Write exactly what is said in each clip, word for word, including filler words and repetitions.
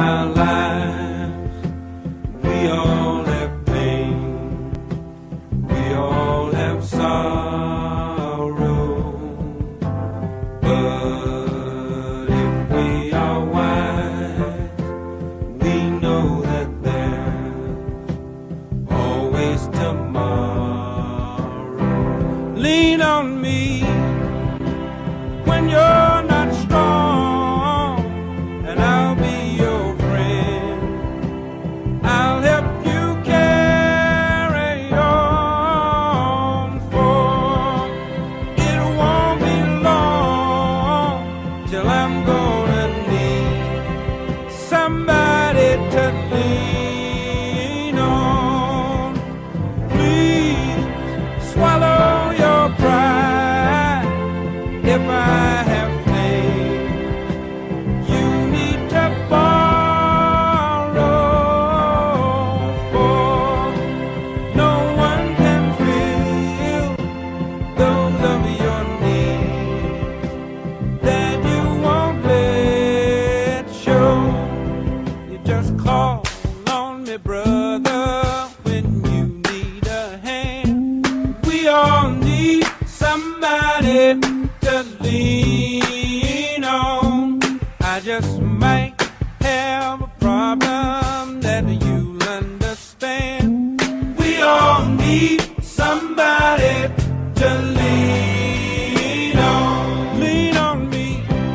our lives. We all have pain, we all have sorrow, but if we are wise, we know that there's always tomorrow. Lean on me when you're not strong, and I'll be your friend. I'll help you carry on, for it won't be long till I'm gonna need somebody to lean on. Please swallow your pride if I have faith. You need to borrow, for no one can fill those of your needs that you won't let show. You just call on me, brother, when you need a hand. We all need somebody to lean on. I just might have a problem that you'll understand. We all need somebody to lean on. Lean on me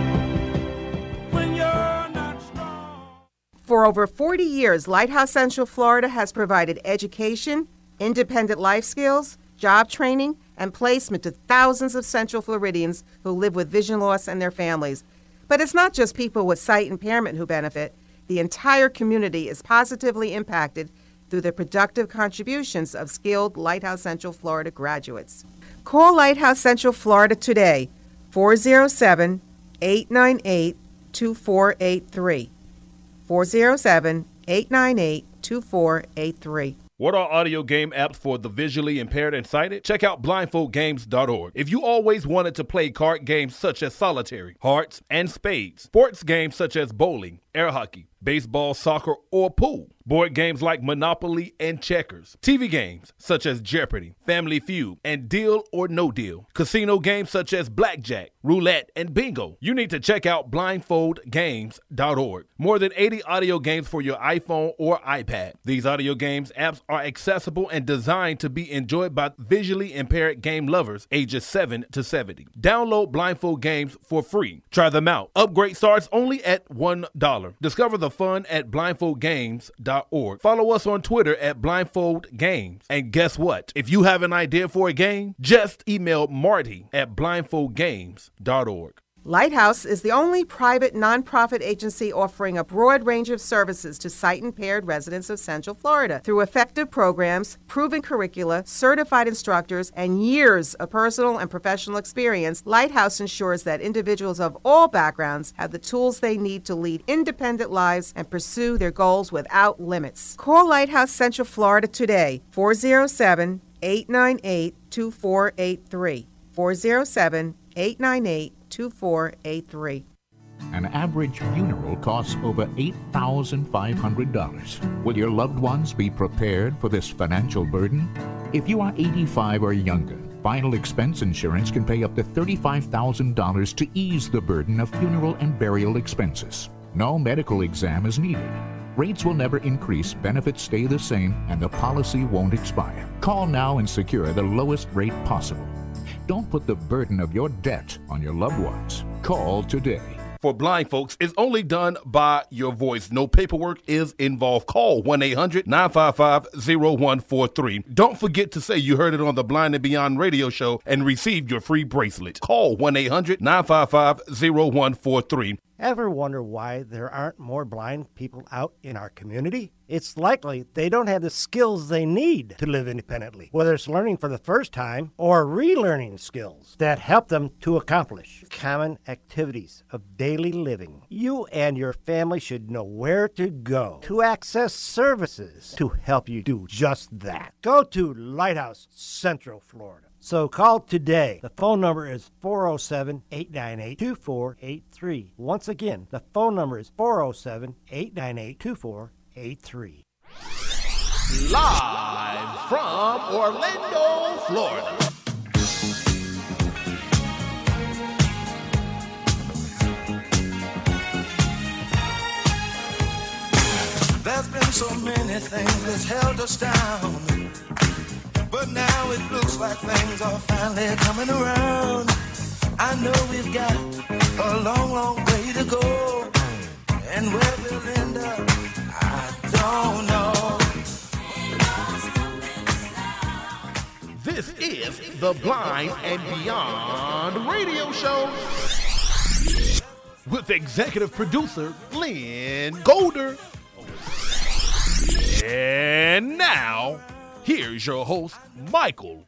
when you're not strong. For over forty years, Lighthouse Central Florida has provided education, independent life skills, job training, and placement to thousands of Central Floridians who live with vision loss and their families. But it's not just people with sight impairment who benefit. The entire community is positively impacted through the productive contributions of skilled Lighthouse Central Florida graduates. Call Lighthouse Central Florida today, four oh seven, eight nine eight, two four eight three. four oh seven, eight nine eight, two four eight three. What are audio game apps for the visually impaired and sighted? Check out blindfold games dot org. If you always wanted to play card games such as solitaire, hearts, and spades, sports games such as bowling, air hockey, baseball, soccer, or pool, board games like Monopoly and checkers, T V games such as Jeopardy, Family Feud, and Deal or No Deal, casino games such as blackjack, roulette, and bingo, you need to check out blindfold games dot org. More than eighty audio games for your iPhone or iPad. These audio games apps are accessible and designed to be enjoyed by visually impaired game lovers ages seven to seventy. Download Blindfold Games for free. Try them out. Upgrade starts only at one dollar. Discover the fun at blindfold games dot org. Follow us on Twitter at blindfold games. And guess what? If you have an idea for a game, just email Marty at blindfold games dot org. Lighthouse is the only private nonprofit agency offering a broad range of services to sight-impaired residents of Central Florida. Through effective programs, proven curricula, certified instructors, and years of personal and professional experience, Lighthouse ensures that individuals of all backgrounds have the tools they need to lead independent lives and pursue their goals without limits. Call Lighthouse Central Florida today, four oh seven, eight nine eight, two four eight three. four oh seven, eight nine eight, two four eight three. An average funeral costs over eight thousand five hundred dollars. Will your loved ones be prepared for this financial burden? If you are eighty-five or younger, Final Expense Insurance can pay up to thirty-five thousand dollars to ease the burden of funeral and burial expenses. No medical exam is needed. Rates will never increase, benefits stay the same, and the policy won't expire. Call now and secure the lowest rate possible. Don't put the burden of your debt on your loved ones. Call today. For blind folks, it's only done by your voice. No paperwork is involved. Call one eight hundred, nine five five, zero one four three. Don't forget to say you heard it on the Blind and Beyond radio show and received your free bracelet. Call one eight hundred, nine five five, zero one four three. Ever wonder why there aren't more blind people out in our community? It's likely they don't have the skills they need to live independently, whether it's learning for the first time or relearning skills that help them to accomplish common activities of daily living. You and your family should know where to go to access services to help you do just that. Go to Lighthouse Central Florida. So call today. The phone number is four oh seven, eight nine eight, two four eight three. Once again, the phone number is four oh seven, eight nine eight, two four eight three. Live from Orlando, Florida. There's been so many things that's held us down, but now it looks like things are finally coming around. I know we've got a long, long way to go, and where we'll end up, I don't know. This is the Blind and Beyond radio show with executive producer Lynn Golder. And now, here's your host, Michael.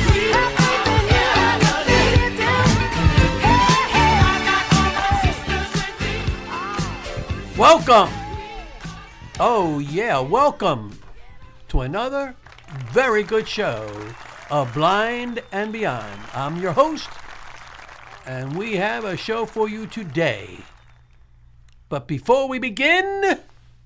Welcome. Oh, yeah, welcome to another very good show of Blind and Beyond. I'm your host, and we have a show for you today. But before we begin,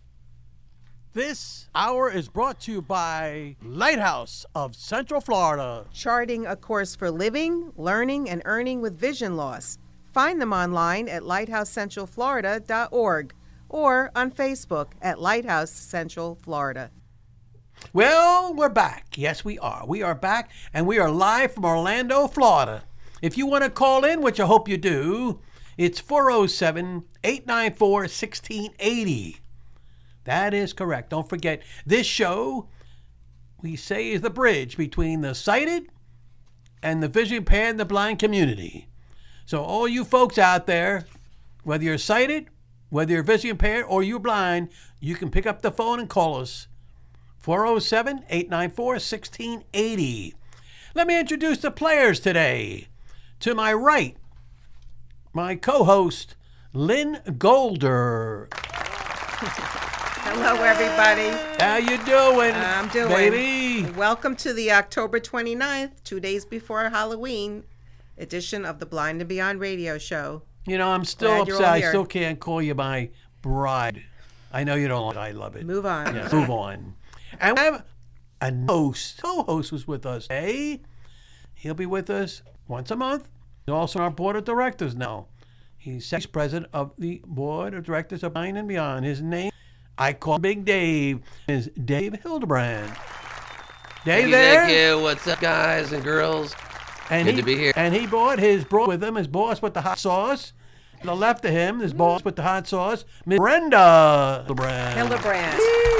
this hour is brought to you by Lighthouse of Central Florida. Charting a course for living, learning, and earning with vision loss. Find them online at lighthouse central florida dot org or on Facebook at Lighthouse Central Florida. well, we're back. Yes, we are. We are back, and we are live from Orlando, Florida. If you want to call in, which I hope you do, it's four oh seven, eight nine four, one six eight oh. That is correct. Don't forget, this show, we say, is the bridge between the sighted and the vision impaired and the blind community. So all you folks out there, whether you're sighted, whether you're vision impaired, or you're blind, you can pick up the phone and call us. four oh seven, eight nine four, one six eight oh. Let me introduce the players today. To my right, my co-host, Lynn Golder. Hello, everybody. How you doing? I'm doing. Baby. Welcome to the October twenty-ninth, two days before Halloween, edition of the Blind and Beyond radio show. You know, I'm still Glad you're upset. all I here. still can't call you my bride. I know you don't like it. I love it. Move on. Yeah, move on. And we have a host. Co-host was with us. Hey, he'll be with us once a month. He's also on our board of directors now. He's vice president of the board of directors of Blind and Beyond. His name, I call Big Dave, is Dave Hildebrand. Dave Thank you, there? thank you. What's up, guys and girls? And Good he, to be here. And he brought his bro with him, his boss with the hot sauce. To the left of him, his boss with the hot sauce, Miss Brenda Hildebrand. Hildebrand.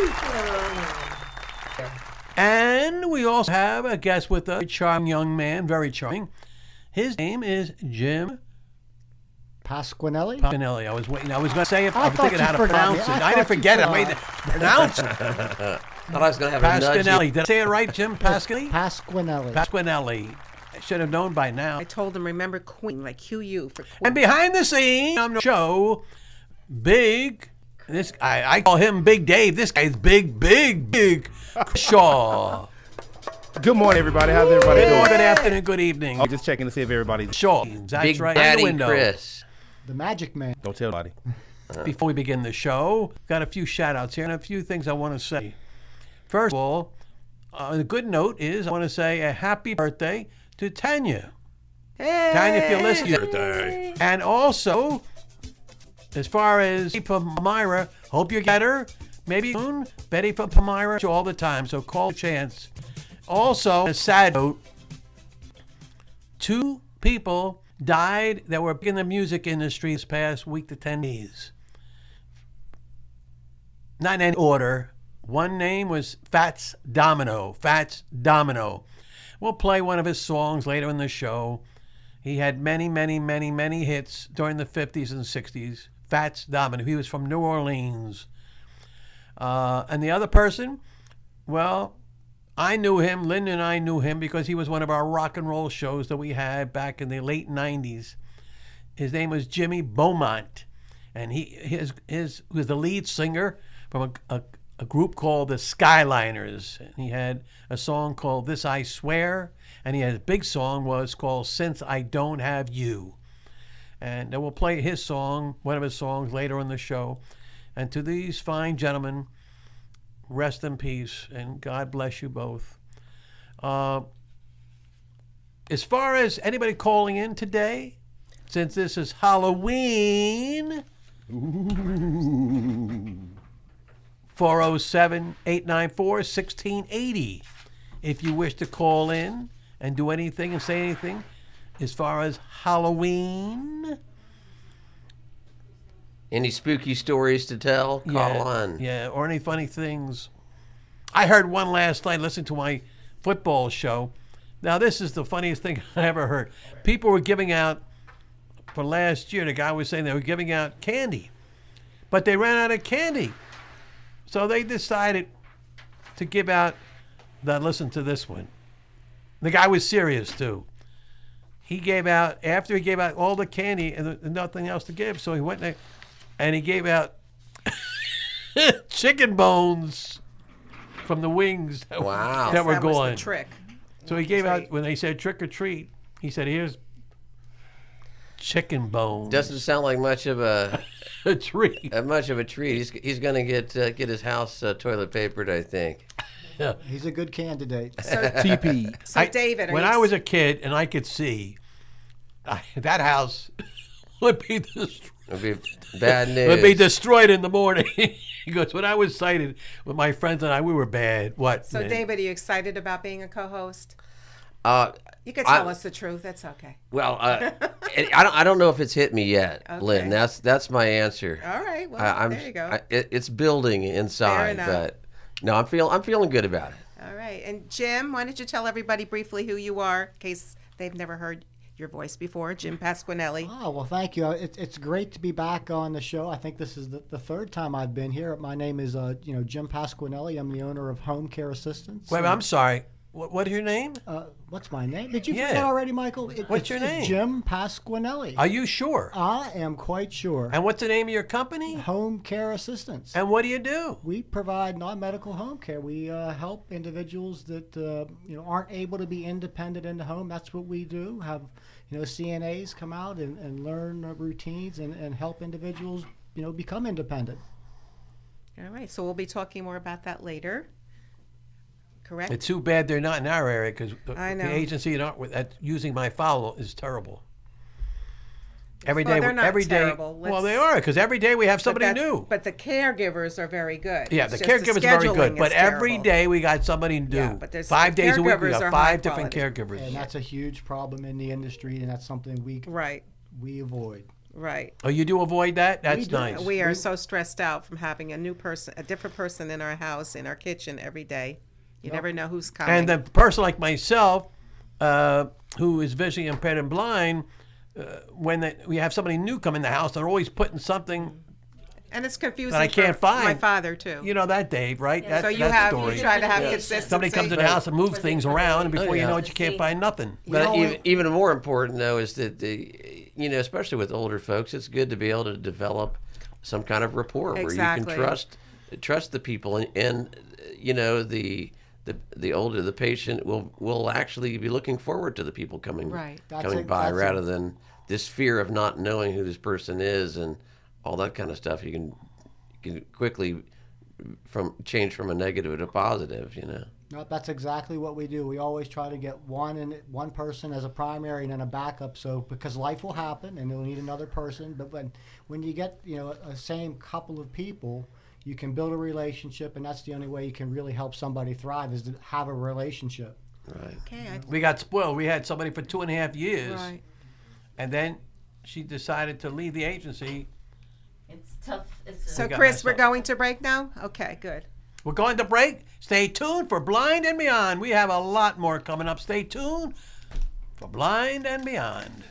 And we also have a guest with us, a charming young man, very charming. His name is Jim Pasquinelli? Pasquinelli. I was waiting. I was going to say it. I I was thought thinking you how to forgot me. pronounce I it. I, thought didn't you forget it. I made forgot. it pronounce it. Thought I was gonna have a nudge. Pasquinelli. Did I say it right, Jim? Pasquinelli? Pasquinelli. Pasquinelli. I should have known by now. I told him, remember Queen, like Q U for Queen. And behind the scenes on the show, Big, this guy, I call him Big Dave. This guy's Big, Big, Big Shaw. Good morning, everybody. How's everybody Good doing? morning, good afternoon, good evening. I'm just checking to see if everybody's. Shaw. That's Big right. on the Daddy window. Chris. The Magic Man. Don't tell nobody. Before we begin the show, got a few shout outs here and a few things I want to say. First of all, uh, the good note is I want to say a happy birthday to Tanya. Hey. Tanya, if you're listening. And also, as far as Betty from Palmyra, hope you get her. Maybe soon. Betty from Palmyra all the time, so call a chance. Also, a sad note, two people died that were in the music industry this past week to ten days. Not in any order. One name was Fats Domino. Fats Domino. We'll play one of his songs later in the show. He had many, many, many, many hits during the fifties and sixties. Fats Domino. He was from New Orleans. Uh, and the other person, well, I knew him. Lynn and I knew him because he was one of our rock and roll shows that we had back in the late nineties. His name was Jimmy Beaumont. And he his his was the lead singer from a, a, a group called the Skyliners. And he had a song called This I Swear, and he had a big song was called Since I Don't Have You. And then we'll play his song, one of his songs, later in the show. And to these fine gentlemen, rest in peace, and God bless you both. Uh, as far as anybody calling in today, since this is Halloween, four oh seven, eight nine four, one six eight zero. If you wish to call in and do anything and say anything as far as Halloween. Any spooky stories to tell? Call yeah, on. Yeah, or any funny things. I heard one last night listening to my football show. Now, this is the funniest thing I ever heard. People were giving out, for last year, the guy was saying they were giving out candy. But they ran out of candy. So they decided to give out, now listen to this one. The guy was serious, too. He gave out, after he gave out all the candy and there- nothing else to give, so he went there and he gave out chicken bones from the wings that, Wow. that were that was gone. the trick. So he gave out, when they said trick or treat, he said, here's chicken bones. Doesn't sound like much of a a treat. uh, much of a treat. He's he's gonna get uh, get his house uh, toilet papered, I think. Yeah. He's a good candidate. So, T P. so I- David, are when you I was a kid and I could see, I, that house would be destroyed. It'll be bad news. Would be destroyed in the morning. He goes, when I was sighted with my friends and I, we were bad. What? So, man? David, are you excited about being a co-host? Uh, You can tell I- us the truth. That's okay. well, uh, it- I don't I don't know if it's hit me yet, Lynn. Okay. That's that's my answer. All right. Well, I, I'm, there you go. I, it, it's building inside, enough. but no, I'm feel I'm feeling good about it. All right. And Jim, why don't you tell everybody briefly who you are, in case they've never heard your voice before? Jim Pasquinelli. Oh, well, thank you. It, it's great to be back on the show. I think this is the, the third time I've been here. My name is, uh, you know, Jim Pasquinelli. I'm the owner of Home Care Assistance. Wait, I'm sorry. What, what's your name? Uh, what's my name? Did you Yeah. forget already, Michael? It- What's it's- your it's name? Jim Pasquinelli. Are you sure? I am quite sure. And what's the name of your company? Home Care Assistance. And what do you do? We provide non-medical home care. We uh, help individuals that uh, you know aren't able to be independent in the home. That's what we do. Have you know C N As come out and, and learn uh, routines and, and help individuals you know become independent. All right. So we'll be talking more about that later. Correct? It's too bad they're not in our area because I know. the agency not with that using my file is terrible. Every Well, day, they're we- not every day. terrible. Well, Let's- they are because every day we have But somebody that's- new. But the caregivers are very good. Yeah, It's the just caregivers are very scheduling good, but is every terrible. day we got somebody new. Yeah, but there's- five the days a week we caregivers got are five high different quality. caregivers. And that's a huge problem in the industry, and that's something we Right. we avoid. Right. Oh, you do avoid that? That's do. nice. We are so stressed out from having a new person, a different person in our house, in our kitchen every day. You Yep. never know who's coming. And the person like myself, uh, who is visually impaired and blind, uh, when they, we have somebody new come in the house, they're always putting something And it's confusing that I can't for find. my father, too. You know that, Dave, right? That, so you that have, story. you try to have Yeah. consistency. Somebody comes in the house and moves things around, and before Oh, you yeah. know it, you can't find nothing. But know, even, even more important, though, is that the, you know, especially with older folks, it's good to be able to develop some kind of rapport where you Exactly. can trust trust the people, and, and you know, the the the older the patient will will actually be looking forward to the people coming Right. That's coming a- by that's a- rather than this fear of not knowing who this person is and all that kind of stuff. You can you can quickly from change from a negative to positive, you know. No, that's exactly what we do. We always try to get one and one person as a primary and then a backup. So because life will happen and you'll need another person, but when when you get you know a same couple of people, you can build a relationship, and that's the only way you can really help somebody thrive is to have a relationship. Right. Okay. I, We got spoiled. We had somebody for two and a half years, right. and then she decided to leave the agency. It's tough. It's So, We got Chris, messed we're up. going to break now? Okay, good. We're going to break. Stay tuned for Blind and Beyond. We have a lot more coming up. Stay tuned for Blind and Beyond.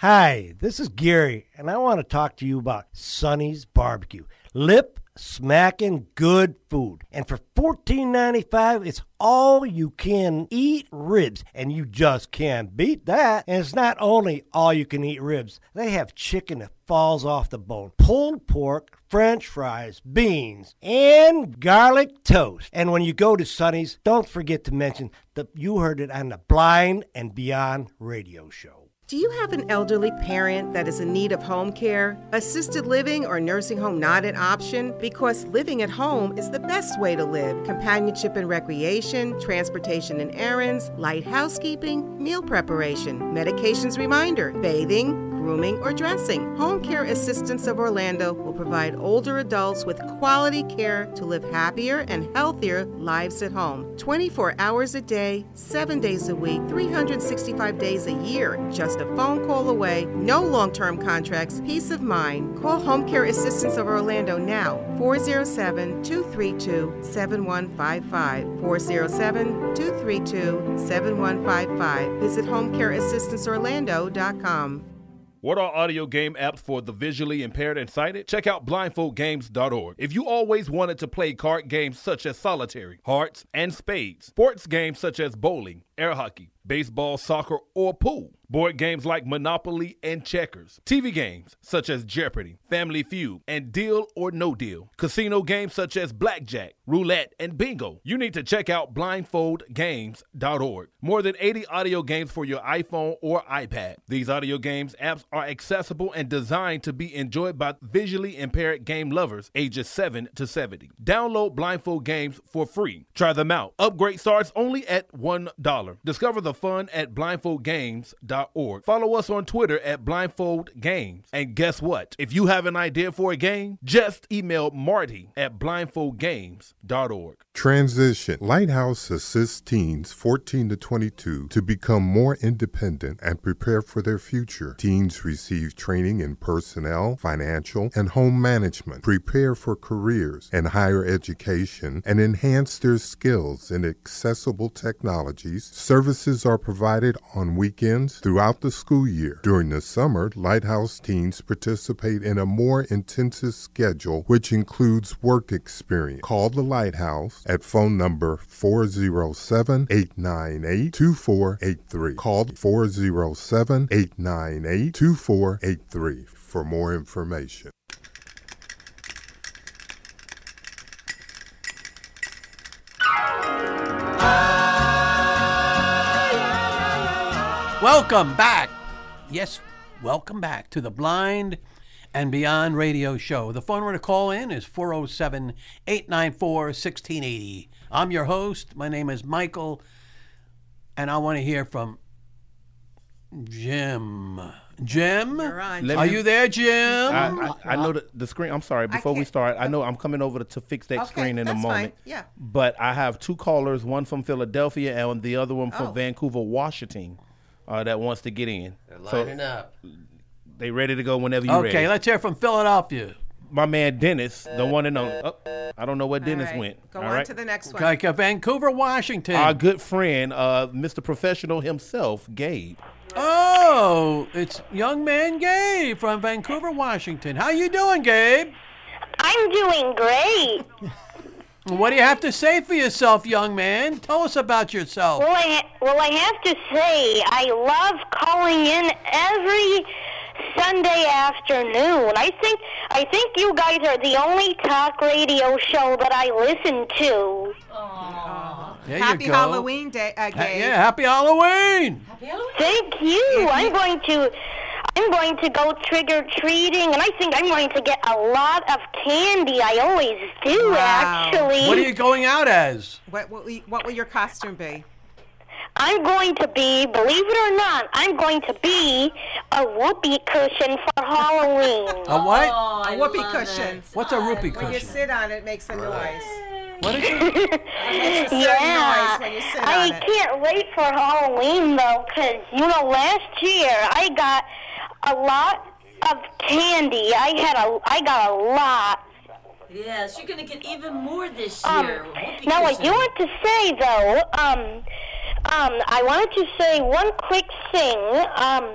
Hi, this is Gary, and I want to talk to you about Sonny's Barbecue. Lip smacking good food. And for fourteen ninety-five, it's all you can eat ribs, and you just can't beat that. And it's not only all you can eat ribs, they have chicken that falls off the bone, pulled pork, french fries, beans, and garlic toast. And when you go to Sonny's, don't forget to mention that you heard it on the Blind and Beyond radio show. Do you have an elderly parent that is in need of home care? Assisted living or nursing home not an option? Because living at home is the best way to live. Companionship and recreation, transportation and errands, light housekeeping, meal preparation, medications reminder, bathing, grooming, or dressing. Home Care Assistance of Orlando will provide older adults with quality care to live happier and healthier lives at home. twenty-four hours a day, seven days a week, three hundred sixty-five days a year. Just a phone call away. No long-term contracts. Peace of mind. Call Home Care Assistance of Orlando now. four oh seven, two three two, seven one five five. four oh seven, two three two, seven one five five. Visit home care assistance orlando dot com. What are audio game apps for the visually impaired and sighted? Check out blindfold games dot org. If you always wanted to play card games such as solitaire, hearts, and spades, sports games such as bowling, air hockey, baseball, soccer, or pool, board games like Monopoly and checkers, T V games such as Jeopardy, Family Feud, and Deal or No Deal, casino games such as blackjack, roulette, and bingo, you need to check out blindfold games dot org. More than eighty audio games for your iPhone or iPad. These audio games apps are accessible and designed to be enjoyed by visually impaired game lovers ages seven to seventy. Download Blindfold Games for free. Try them out. Upgrade starts only at one dollar. Discover the fun at blindfold games dot org. Follow us on Twitter at blindfold games. And guess what? If you have an idea for a game, just email Marty at blindfold games dot org. Transition. Lighthouse assists teens fourteen to twenty-two to become more independent and prepare for their future. Teens receive training in personnel, financial, and home management, prepare for careers and higher education, and enhance their skills in accessible technologies. Services are provided on weekends throughout the school year. During the summer, Lighthouse teens participate in a more intensive schedule, which includes work experience. Call the Lighthouse at phone number four oh seven, eight nine eight, two four eight three. Call four oh seven, eight nine eight, two four eight three for more information. Welcome back. Yes, welcome back to the Blind and Beyond radio show. The phone number to call in is four oh seven, eight nine four, one six eight oh. I'm your host. My name is Michael, and I want to hear from Jim. Jim? You're on. Let Are me- you there, Jim? I, I, I know the, the screen. I'm sorry. Before we can't- start, I know I'm coming over to, to fix that Okay, screen in a that's moment. fine. Yeah. But I have two callers, one from Philadelphia and the other one from Oh. Vancouver, Washington, uh, that wants to get in. They're So lining up. they ready to go whenever you're Okay, ready. let's hear from Philadelphia. My man Dennis, the one and only. Oh, I don't know where Dennis All right, went. Go All on right? to the next one. Okay, Vancouver, Washington. Our good friend, uh, Mister Professional himself, Gabe. Oh, it's young man Gabe from Vancouver, Washington. How you doing, Gabe? I'm doing great. What do you have to say for yourself, young man? Tell us about yourself. Well, I well, I have to say, I love calling in every Sunday afternoon. I think I think you guys are the only talk radio show that I listen to. There you Happy go. Halloween day, uh, Ha- Gabe. yeah, happy Halloween. Thank you. I'm going to I'm going to go trick or treating, and I think I'm going to get a lot of candy. I always do, Wow. actually. What are you going out as? What, what, will- what will your costume be? I'm going to be, believe it or not, I'm going to be a whoopee cushion for Halloween. A what? Oh, I A whoopee love cushion. it. What's a rupee When you cushion? sit on it, it makes a noise. What is it? It makes a certain Yeah, noise when you sit I on it. can't wait for Halloween though, because you know, last year I got a lot of candy. I had a, I got a lot. Yes, you're gonna get even more this Um, year. Whoopee now I cushion. do want to say though, um, um, I wanted to say one quick thing. Um,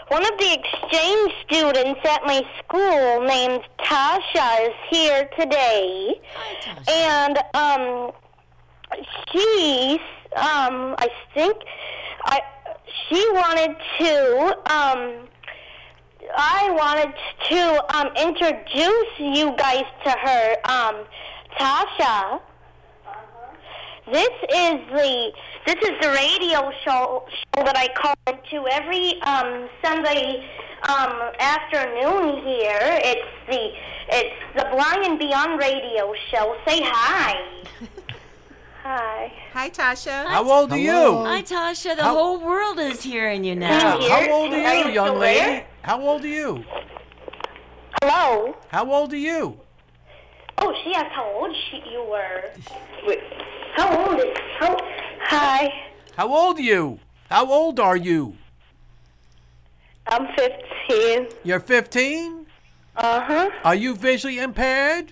one of the exchange students at my school named Tasha is here today. Hi, Tasha. And um, she's, um, I think, I she wanted to, um, I wanted to um, introduce you guys to her. Um, Tasha, this is the this is the radio show, show that I call into every um, Sunday um, afternoon here. It's the it's the Blind and Beyond radio show. Say hi. Hi. Hi, Tasha. How old are you? Hi, Tasha. The How- whole world is hearing you now. Yeah, how old are Are you, you young still lady? there? How old are you? Hello. How old are you? Oh, she asked how old she, you were. Wait, how old is... How, hi. How old are you? How old are you? I'm fifteen. You're fifteen? Uh-huh. Are you visually impaired?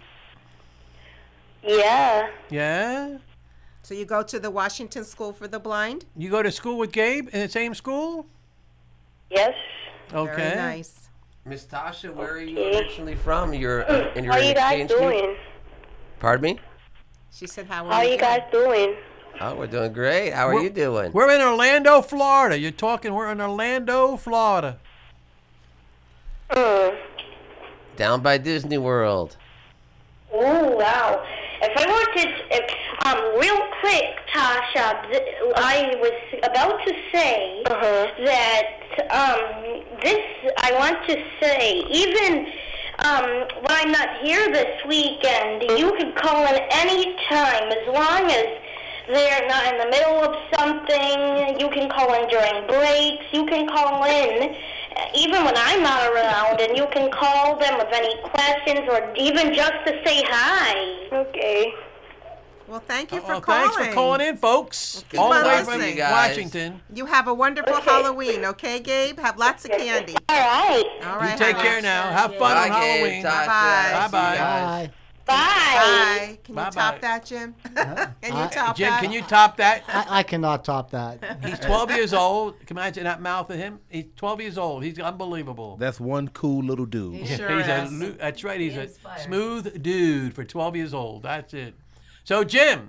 Yeah. Yeah? So you go to the Washington School for the Blind? You go to school with Gabe in the same school? Yes. Okay. Very nice. Miss Tasha, where are you Okay. originally from? You're uh, and you're How an you guys exchange student? doing? Pardon me? She said, how are How you guys doing? Oh, we're doing great. How are We're- you doing? We're in Orlando, Florida. You're talking, we're in Orlando, Florida. Mm. Down by Disney World. Oh, wow. If I were to, if, um, real quick, Tasha, th- I was about to say that, um, this, I want to say, even, um, when I'm not here this weekend, you can call in any time, as long as they're not in the middle of something. You can call in during breaks. You can call in even when I'm not around, and you can call them with any questions or even just to say hi. Okay. Well, thank you for Well, calling. thanks for calling in, folks. Keep All the on way listening. from You guys. Washington. You have a wonderful Okay. Halloween, okay, Gabe? Have lots of candy. All right. All You right. take honey. care now. Have fun Bye, on Gabe, Halloween. Tasha. Bye-bye. Bye-bye. See you guys. Bye. Bye. Bye. Can you Bye-bye. top that, Jim? Can you I- top Jim, that? can you top that? I, I cannot top that. He's twelve years old. Can you imagine that mouth of him? He's twelve years old. He's unbelievable. That's one cool little dude. He sure he's a, is. lu- that's right. He's a Inspired. smooth dude for twelve years old. That's it. So, Jim,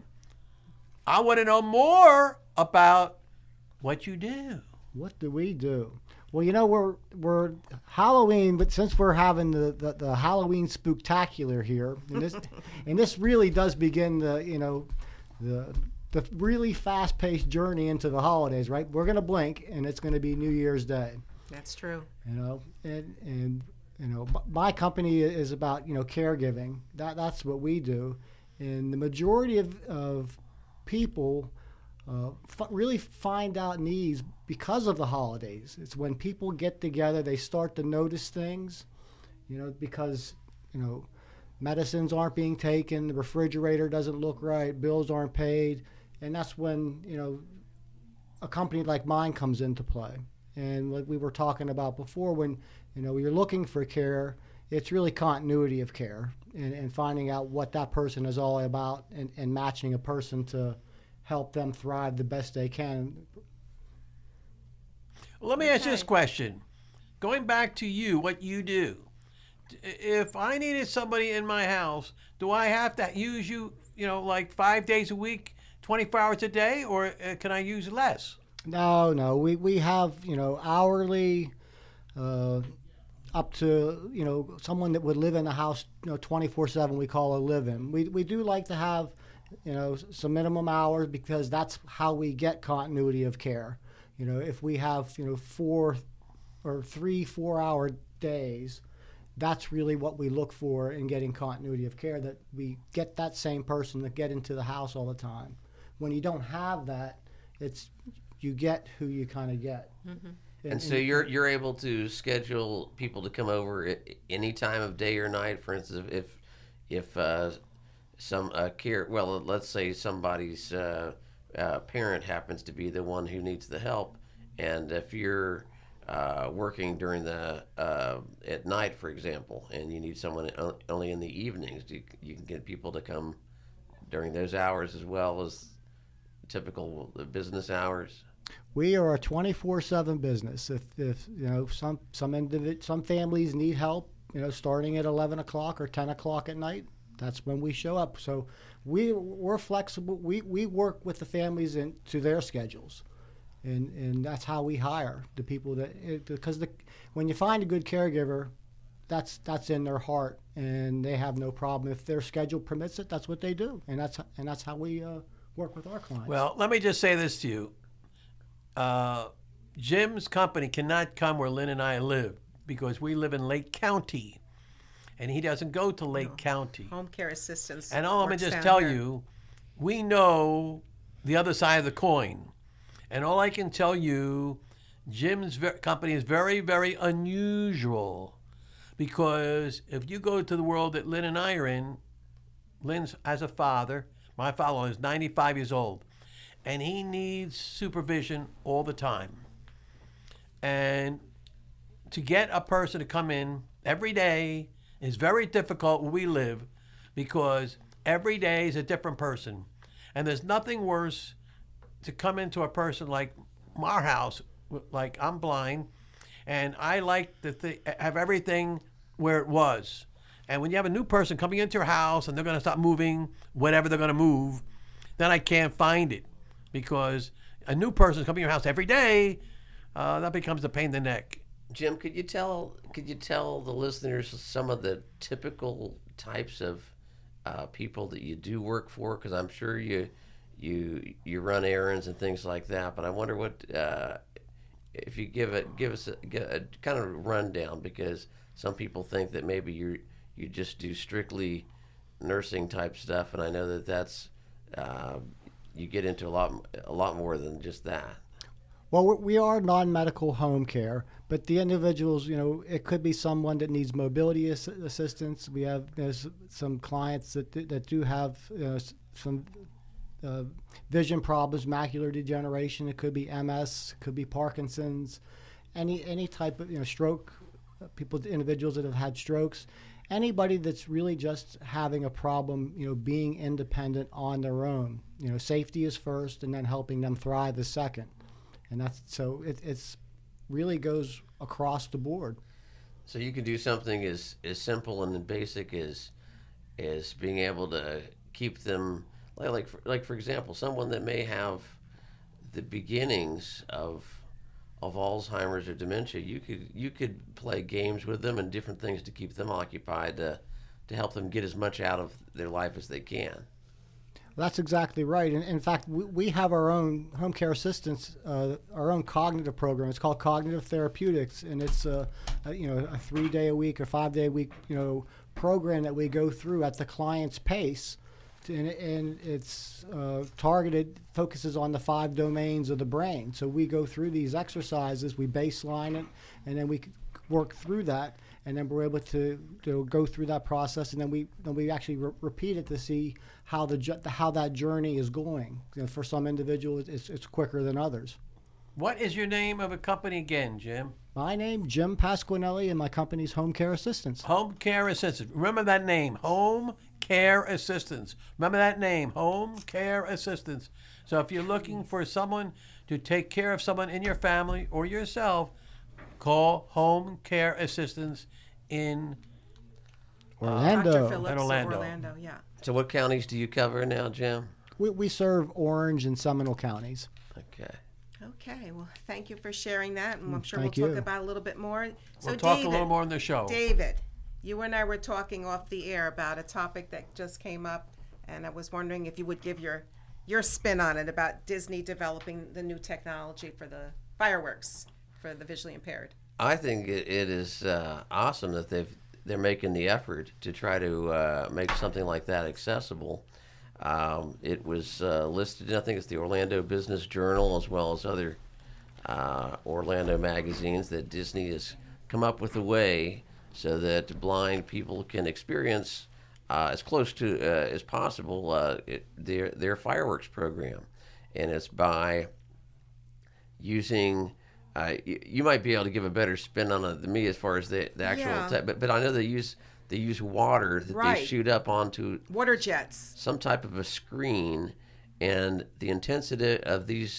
I want to know more about what you do. What do we do? Well, you know, we're we're Halloween, but since we're having the, the, the Halloween spooktacular here, and this and this really does begin the you know the the really fast-paced journey into the holidays, right? We're gonna blink, and it's gonna be New Year's Day. That's true. You know, and and you know, m- my company is about you know caregiving. That that's what we do, and the majority of of people uh, f- really find out needs because of the holidays. It's when people get together, they start to notice things, you know, because you know medicines aren't being taken, the refrigerator doesn't look right, bills aren't paid, and that's when you know a company like mine comes into play. And like we were talking about before, when you know you're looking for care, it's really continuity of care and, and finding out what that person is all about and, and matching a person to help them thrive the best they can. Well, let me ask you this question. Going back to you, what you do. If I needed somebody in my house, do I have to use you, you know, like five days a week, twenty-four hours a day, or uh, can I use less? No, no, we, we have, you know, hourly, uh, up to, you know, someone that would live in the house, you know, twenty-four seven, we call a live-in. We, we do like to have, you know, some minimum hours because that's how we get continuity of care. You know, if we have, you know, four or three, four-hour days, that's really what we look for in getting continuity of care, that we get that same person to get into the house all the time. When you don't have that, it's you get who you kind of get. Mm-hmm. And, And- so and- you're you're able to schedule people to come over at any time of day or night. For instance, if if uh, some uh, care, well, let's say somebody's uh, uh, parent happens to be the one who needs the help, and if you're uh, working during the uh, at night, for example, and you need someone o- only in the evenings, you, you can get people to come during those hours as well as typical business hours. We are a twenty-four seven business. If, if you know some some individ- some families need help, you know, starting at eleven o'clock or ten o'clock at night, that's when we show up. So we we're flexible. We we work with the families in, to their schedules, and and that's how we hire the people that it, because the when you find a good caregiver, that's that's in their heart, and they have no problem if their schedule permits it. That's what they do, and that's and that's how we uh, work with our clients. Well, let me just say this to you. Uh, Jim's company cannot come where Lynn and I live because we live in Lake County, and he doesn't go to Lake no. County. Home care assistance. And all I'm going to just tell here. you, we know the other side of the coin. And all I can tell you, Jim's ve- company is very, very unusual because if you go to the world that Lynn and I are in, Lynn's as a father, my father is ninety-five years old. And he needs supervision all the time. And to get a person to come in every day is very difficult where we live because every day is a different person. And there's nothing worse to come into a person like our house, like I'm blind, and I like to th- have everything where it was. And when you have a new person coming into your house and they're going to stop moving, whatever they're going to move, then I can't find it. Because a new person coming to your house every day, uh, that becomes a pain in the neck. Jim, could you tell could you tell the listeners some of the typical types of uh, people that you do work for? Because I'm sure you you you run errands and things like that. But I wonder what uh, if you give it give us a, a kind of rundown, because some people think that maybe you you just do strictly nursing type stuff, and I know that that's. Uh, you get into a lot a lot more than just that. Well, we are non-medical home care, but the individuals, you know, it could be someone that needs mobility ass- assistance. We have there's some clients that that do have uh, some uh, vision problems, macular degeneration. It could be M S, it could be Parkinson's, any any type of you know stroke. People, individuals that have had strokes. Anybody that's really just having a problem, you know, being independent on their own. You know, safety is first, and then helping them thrive is second. And that's so it it's really goes across the board. So you can do something as, as simple and basic as as being able to keep them like like for, like for example, someone that may have the beginnings of of Alzheimer's or dementia, you could you could play games with them and different things to keep them occupied to to help them get as much out of their life as they can. That's exactly right. And in fact, we, we have our own home care assistants, uh, our own cognitive program. It's called Cognitive Therapeutics, and it's a, a you know a three day a week or five day a week you know program that we go through at the client's pace. And, and it's uh, targeted, focuses on the five domains of the brain. So we go through these exercises, we baseline it, and then we work through that, and then we're able to, to go through that process, and then we then we actually re- repeat it to see how the, ju- how that journey is going. You know, for some individuals, it's it's quicker than others. What is your name of a company again, Jim? My name, Jim Pasquinelli, and my company's Home Care Assistance. Home Care Assistance. Remember that name, Home Care Assistance. Remember that name, Home Care Assistance. So if you're looking for someone to take care of someone in your family or yourself, call Home Care Assistance in Orlando. Doctor Phillips in Orlando. Orlando, yeah. So what counties do you cover now, Jim? We, we serve Orange and Seminole counties. Okay. Okay, well, thank you for sharing that, and I'm sure Thank we'll you. talk about it a little bit more. So We'll talk David, a little more in the show. David, you and I were talking off the air about a topic that just came up, and I was wondering if you would give your your spin on it about Disney developing the new technology for the fireworks for the visually impaired. I think it, it is uh, awesome that they've they're making the effort to try to uh, make something like that accessible. Um, it was uh, listed, I think it's the Orlando Business Journal, as well as other uh, Orlando magazines, that Disney has come up with a way so that blind people can experience uh, as close to uh, as possible uh, it, their their fireworks program, and it's by using. Uh, you, you might be able to give a better spin on it than me as far as the, the actual, Yeah. te- but but I know they use they use water that Right. they shoot up onto Water jets. some type of a screen, and the intensity of these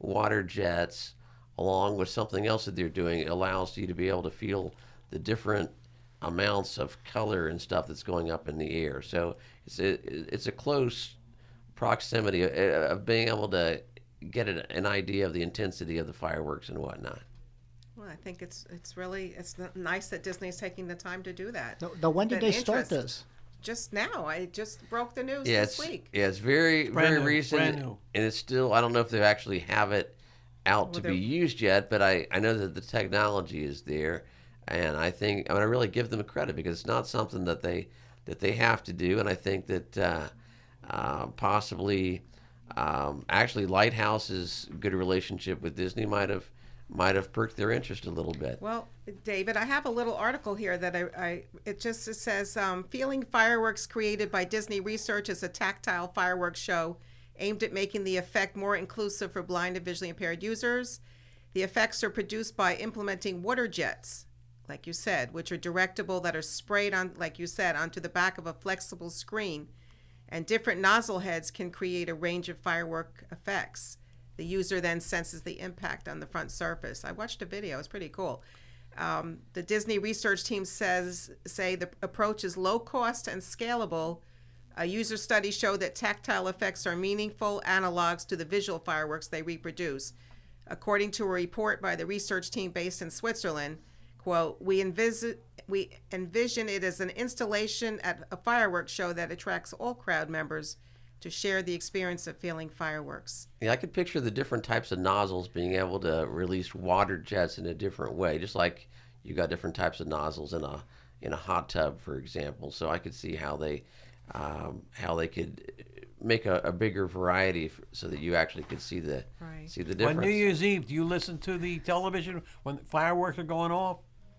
water jets along with something else that they're doing, it allows you to be able to feel the different amounts of color and stuff that's going up in the air. So it's a, it's a close proximity of, of being able to get an, an idea of the intensity of the fireworks and whatnot. Well, I think it's it's really it's n- nice that Disney's taking the time to do that. The, the when did That they start interest. this? Just now. I just broke the news Yeah, this it's, week. yeah, it's very, Brand very new, recent, brand new. and it's still, I don't know if they actually have it out Well, to they're- be used yet, but I, I know that the technology is there, and I think, I mean, I really give them credit because it's not something that they, that they have to do, and I think that uh, uh, possibly, um, actually Lighthouse's good relationship with Disney might have, might have perked their interest a little bit. Well, David, I have a little article here that I, I it just it says um, feeling fireworks created by Disney Research is a tactile fireworks show aimed at making the effect more inclusive for blind and visually impaired users. The effects are produced by implementing water jets, like you said, which are directable that are sprayed on, like you said, onto the back of a flexible screen, and different nozzle heads can create a range of firework effects. The user then senses the impact on the front surface. I watched a video. It's pretty cool. Um, the Disney research team says say the approach is low cost and scalable. A user study showed that tactile effects are meaningful analogs to the visual fireworks they reproduce. According to a report by the research team based in Switzerland, quote, we envision, we envision it as an installation at a fireworks show that attracts all crowd members to share the experience of feeling fireworks. Yeah, I could picture the different types of nozzles being able to release water jets in a different way, just like you got different types of nozzles in a in a hot tub, for example. So I could see how they um, how they could make a, a bigger variety f- so that you actually could see the Right. see the On difference. New Year's Eve, do you listen to the television when fireworks are going off?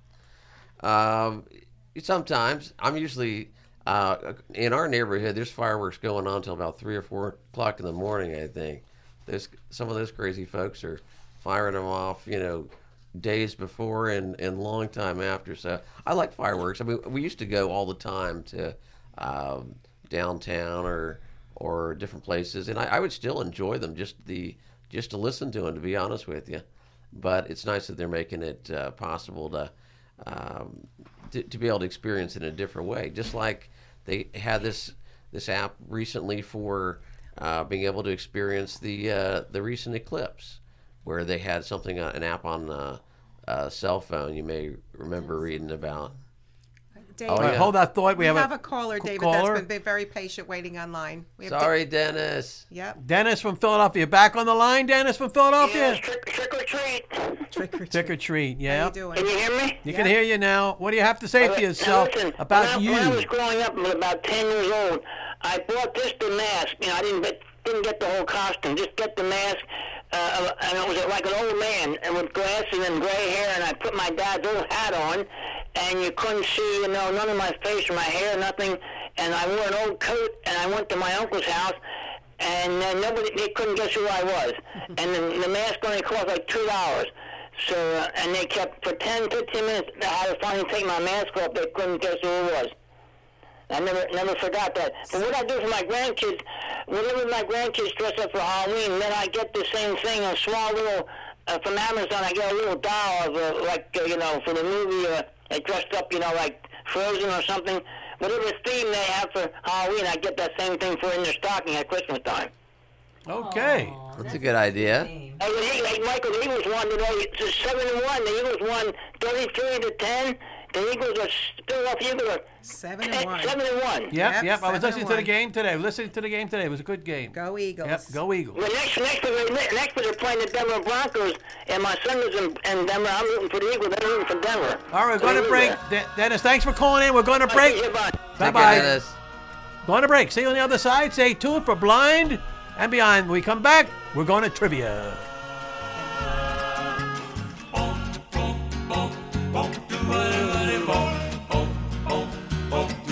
Um, sometimes I'm usually uh, in our neighborhood. There's fireworks going on until about three or four o'clock in the morning. I think there's some of those crazy folks are firing them off, you know, days before and and long time after. So I like fireworks. I mean, we used to go all the time to um, downtown or or different places, and I, I would still enjoy them just the just to listen to them. To be honest with you, but it's nice that they're making it uh, possible to. Um, to, to be able to experience it in a different way, just like they had this this app recently for uh, being able to experience the uh, the recent eclipse, where they had something uh, an app on uh, a cell phone. You may remember reading about. David, Oh, yeah. Hold that thought. We, we have, have, a a caller, c- David, caller. that's been very patient waiting online. We have Sorry, Da- Dennis. Yep. Dennis from Philadelphia. Back on the line, Dennis from Philadelphia. Trick, trick or treat. Trick or Trick or treat, yeah. How you doing? Can you hear me? You can hear you now. What do you have to say Now, for now yourself listen, about when you? I, When I was growing up, I was about ten years old, I bought just the mask. You know, I didn't get, didn't get the whole costume, just get the mask. Uh, and it was like an old man and with glasses and gray hair, and I put my dad's old hat on, and you couldn't see, you know, none of my face or my hair, nothing. And I wore an old coat, and I went to my uncle's house, and uh, nobody, they couldn't guess who I was. And the, the mask only cost like two dollars. So, uh, and they kept, for ten, fifteen minutes, I had to finally take my mask off, they couldn't guess who it was. I never never forgot that. But what I do for my grandkids, whenever my grandkids dress up for Halloween, then I get the same thing, a small little, uh, from Amazon, I get a little doll of, uh, like, uh, you know, for the movie, uh, they dressed up, you know, like Frozen or something. Whatever theme they have for Halloween, I get that same thing for in their stocking at Christmas time. Okay. That's a good idea. Hey, the Eagles, hey, Michael, the Eagles won today. It's seven to one. The Eagles won thirty-three to ten. The Eagles are still off. The Eagles are seven and one. Seven and one. Yep, Yep, yep. I was seven listening and to the one. game today. Listening to the game today. It was a good game. Go Eagles. Yep, go Eagles. Well, next, next, next, next they're playing the Denver Broncos, and my son is in, in Denver. I'm rooting for the Eagles. They're rooting for Denver. All right, we're going to So break. there. De- Dennis, thanks for calling in. We're going to break. Okay, bye. Bye Take bye. care, Dennis. Going to break. See you on the other side. Stay tuned for Blind and Beyond. When we come back, we're going to trivia.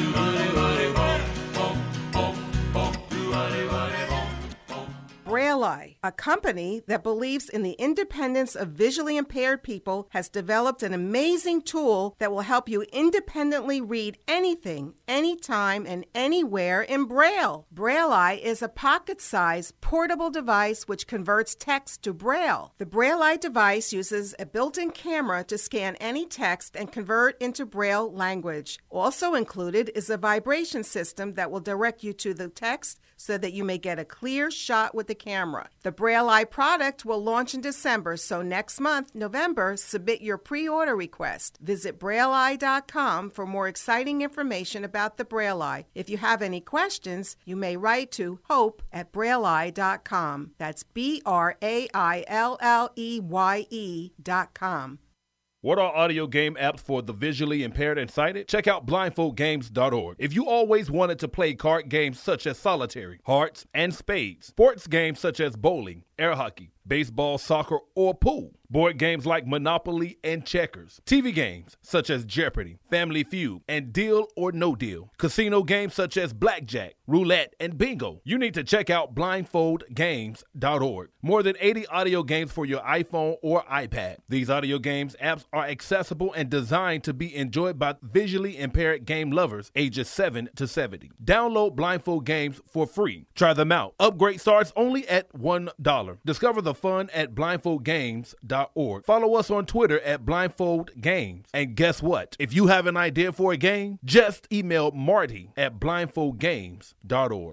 Braille Eye, a company that believes in the independence of visually impaired people, has developed an amazing tool that will help you independently read anything, anytime, and anywhere in Braille. Braille Eye is a pocket-sized portable device which converts text to Braille. The Braille Eye device uses a built-in camera to scan any text and convert into Braille language. Also included is a vibration system that will direct you to the text so that you may get a clear shot with the camera. The Braille Eye product will launch in December, so next month, November, submit your pre-order request. Visit braille eye dot com for more exciting information about the Braille Eye. If you have any questions, you may write to hope at braille eye dot com. That's B R A I L L E Y E dot com. What are audio game apps for the visually impaired and sighted? Check out blindfold games dot org. If you always wanted to play card games such as solitaire, hearts, and spades, sports games such as bowling, air hockey, baseball, soccer, or pool, board games like Monopoly and checkers, T V games such as Jeopardy, Family Feud, and Deal or No Deal, casino games such as blackjack, roulette, and bingo, you need to check out blindfold games dot org. More than eighty audio games for your iPhone or iPad. These audio games apps are accessible and designed to be enjoyed by visually impaired game lovers ages seven to seventy. Download Blindfold Games for free. Try them out. Upgrade starts only at one dollar. Discover the fun at blindfold games dot org. Follow us on Twitter at blindfold games. And guess what? If you have an idea for a game, just email Marty at blindfold games dot org.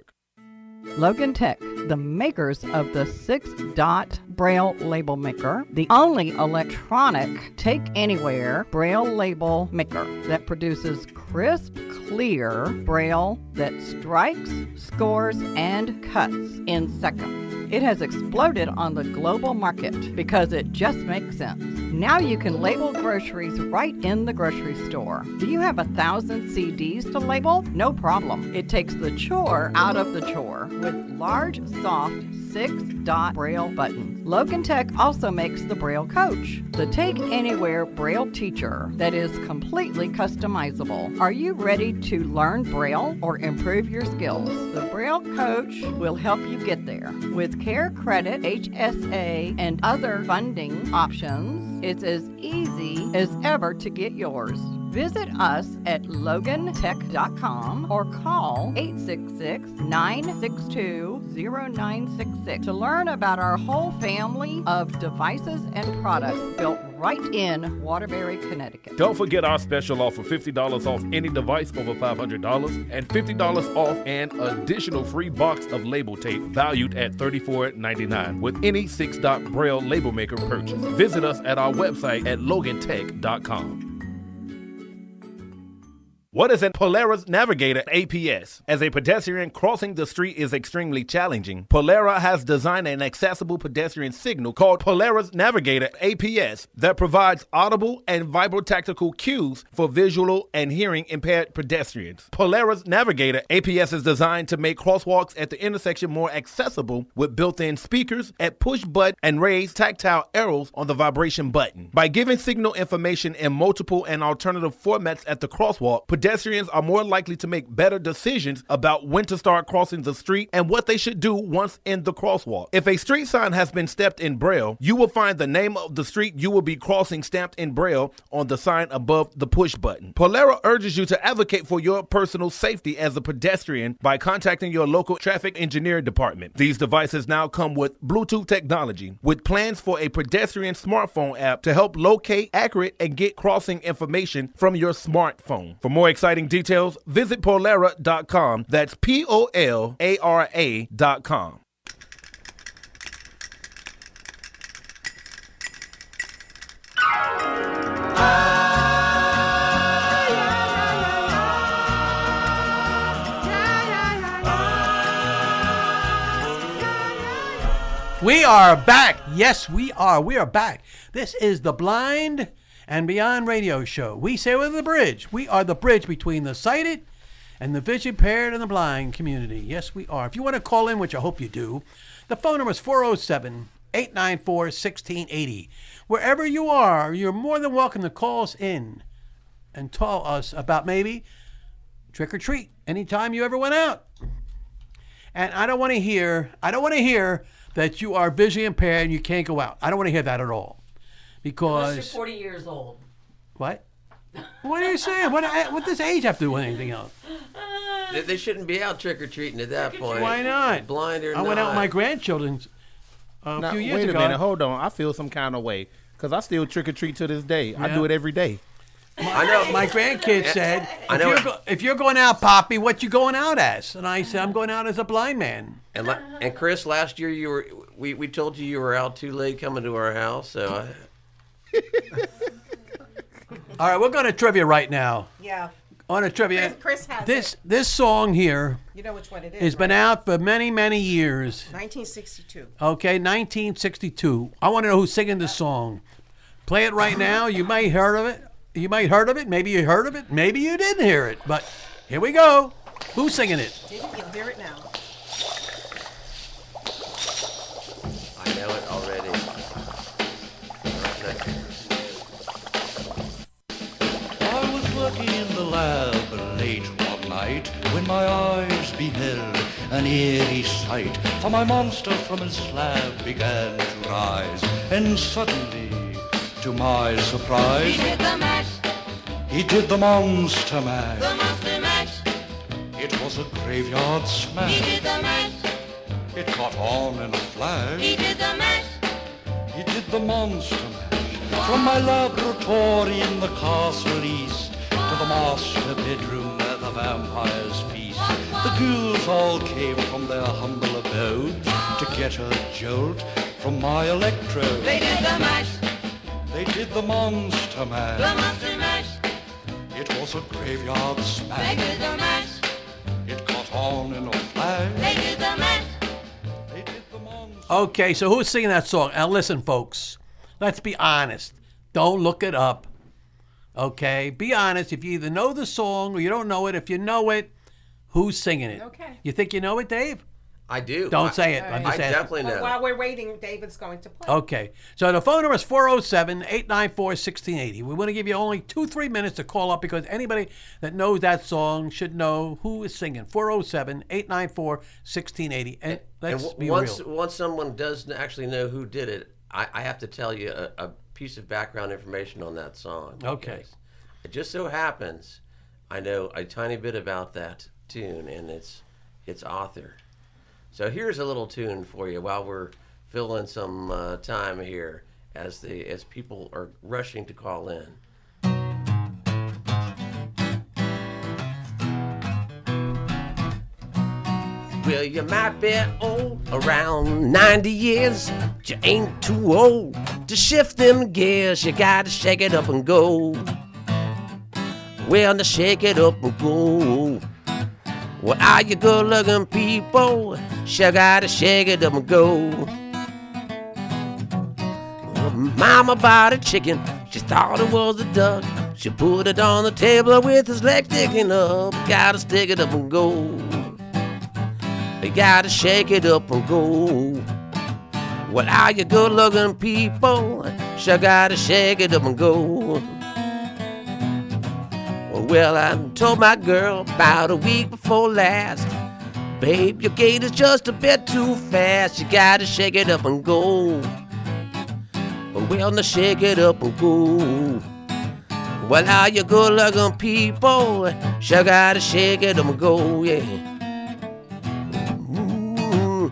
Logan Tech, the makers of the six-dot Braille label maker, the only electronic take-anywhere Braille label maker that produces crisp, clear Braille that strikes, scores, and cuts in seconds. It has exploded on the global market because it just makes sense. Now you can label groceries right in the grocery store. Do you have a thousand C Ds to label? No problem. It takes the chore out of the chore with large, soft, six-dot Braille buttons. Logan Tech also makes the Braille Coach, the take-anywhere Braille teacher that is completely customizable. Are you ready to learn Braille or improve your skills? The Braille Coach will help you get there. With Care Credit, H S A, and other funding options, it's as easy as ever to get yours. Visit us at logan tech dot com or call eight six six, nine six two, zero nine six six to learn about our whole family of devices and products built right in Waterbury, Connecticut. Don't forget our special offer, fifty dollars off any device over five hundred dollars and fifty dollars off an additional free box of label tape valued at thirty-four ninety-nine with any six-dot Braille label maker purchase. Visit us at our website at logan tech dot com. What is a Polaris Navigator A P S? As a pedestrian, crossing the street is extremely challenging. Polaris has designed an accessible pedestrian signal called Polaris Navigator A P S that provides audible and vibrotactical cues for visual and hearing impaired pedestrians. Polaris Navigator A P S is designed to make crosswalks at the intersection more accessible with built-in speakers at push button and raised tactile arrows on the vibration button. By giving signal information in multiple and alternative formats at the crosswalk, pedestrians are more likely to make better decisions about when to start crossing the street and what they should do once in the crosswalk. If a street sign has been stamped in Braille, you will find the name of the street you will be crossing stamped in Braille on the sign above the push button. Polaris urges you to advocate for your personal safety as a pedestrian by contacting your local traffic engineering department. These devices now come with Bluetooth technology, with plans for a pedestrian smartphone app to help locate, accurate, and get crossing information from your smartphone. For more exciting details, visit Polara dot com. That's P O L A R A dot com. We are back. Yes, we are. We are back. This is the Blind and Beyond radio show. We say we're the bridge. We are the bridge between the sighted and the vision impaired and the blind community. Yes, we are. If you want to call in, which I hope you do, the phone number is four oh seven, eight nine four, one six eight oh. Wherever you are, you're more than welcome to call us in and tell us about maybe trick or treat anytime you ever went out. And I don't want to hear, I don't want to hear that you are visually impaired and you can't go out. I don't want to hear that at all. Because... Unless you're forty years old. What? What are you saying? What, what does age have to do with anything else? They, they shouldn't be out trick-or-treating at that point. Why not? Blind or I not. went out with my grandchildren's uh, a Now, few years wait a ago. minute, hold on. I feel some kind of way because I still trick or treat to this day. I Yeah. do it every day. I know. My grandkid said, I if know you're, it. go, if you're going out, Poppy, what you going out as? And I said, I'm going out as a blind man. And la- and Chris, last year you were we, we told you you were out too late coming to our house, so I, All right, we're going to trivia right now. Yeah. On a trivia. Chris, Chris has this it. this song here You know which one it is. has been right? out for many, many years. nineteen sixty-two. Okay, nineteen sixty-two. I want to know who's singing this song. Play it right now. You might heard of it. You might heard of it. Maybe you heard of it. Maybe you didn't hear it. But here we go. Who's singing it? Didn't you'll hear it now? I know it already. I was working in the lab late one night when my eyes beheld an eerie sight. For my monster from his slab began to rise, and suddenly, to my surprise, He did the mash, he did the monster mash. the monster mash. It was a graveyard He smash. did the mash, It caught on in a flash. he did the mash. He did the monster mash. From my laboratory in the castle east to the master bedroom where the vampires feast. The ghouls all came from their humble abodes to get a jolt from my electrode. They did the mash, They did the monster the mash. monster mash. It was a graveyard They smash. did the mash, It caught on in a flash. they did the mash. Okay, so who's singing that song? Now listen, folks. Let's be honest. Don't look it up. Okay? Be honest. If you either know the song or you don't know it, if you know it, who's singing it? Okay. You think you know it, Dave? I do. Don't I- say it. I'm I just asking. definitely Well, know. while we're waiting, David's going to play. Okay. So the phone number is four oh seven, eight nine four, one six eight oh. We want to give you only two, three minutes to call up because anybody that knows that song should know who is singing. four oh seven, eight nine four, one six eight oh. And let's and w- be once real. once someone does actually know who did it, I, I have to tell you a, a piece of background information on that song. Okay. because It just so happens I know a tiny bit about that tune and its its author. So here's a little tune for you while we're filling some uh, time here as the as people are rushing to call in. Well, you might be old, around ninety years, but you ain't too old to shift them gears. You gotta shake it up and go. Well, now shake it up and go. Well, all you good-looking people, sure gotta shake it up and go. Well, Mama bought a chicken, she thought it was a duck. She put it on the table with his leg sticking up. Gotta stick it up and go. You gotta shake it up and go. Well, all you good-looking people, sure gotta shake it up and go. Well, I told my girl about a week before last, babe, your gait is just a bit too fast. You gotta shake it up and go. Well, now shake it up and go. Well, all you good-looking people, sure gotta shake it up and go, yeah. Ooh.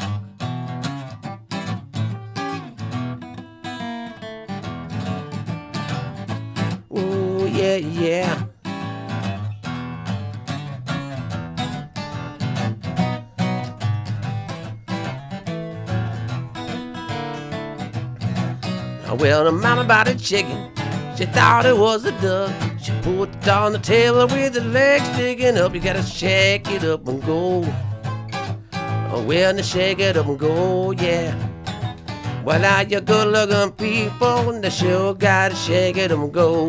Ooh, yeah, yeah. Well, the mama bought a chicken. She thought it was a duck. She put it on the table with the legs sticking up. You gotta shake it up and go. Oh, well, now shake it up and go, yeah. Well, all you good-looking people, they sure gotta shake it up and go.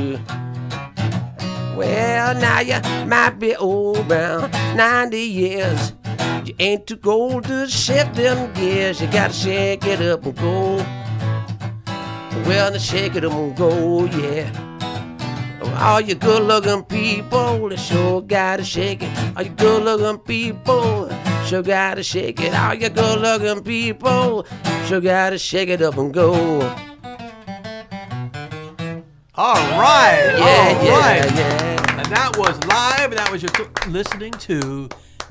Well, now you might be old, around ninety years. You ain't too old to shift them gears. You gotta shake it up and go. Well, now shake it up and go, yeah. All you good-looking people, they sure gotta shake it. All you good-looking people, sure Sure gotta shake it, all you good-looking people. Sure gotta shake it up and go. All right. Yeah, all yeah, right. yeah. And that was live, and that was you're listening to